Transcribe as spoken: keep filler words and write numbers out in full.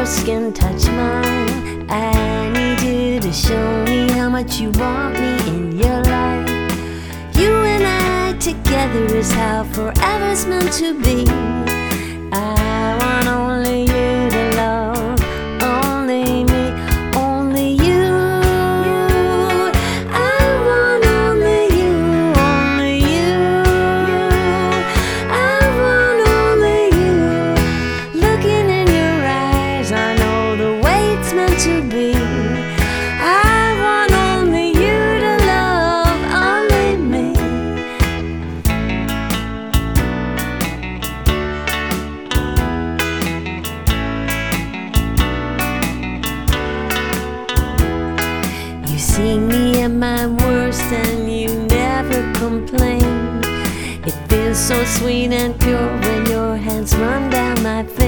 your skin touch mine. I need you to show me how much you want me in your life. You and I together is how forever's meant to be. I want only you to love, only me, only you. I want only you, only you. I want only you. Looking in your eyes, I know the way it's meant to be. I want only you to love, only me. You see me at my worst and you never complain. It feels so sweet and pure when your hands run down my face.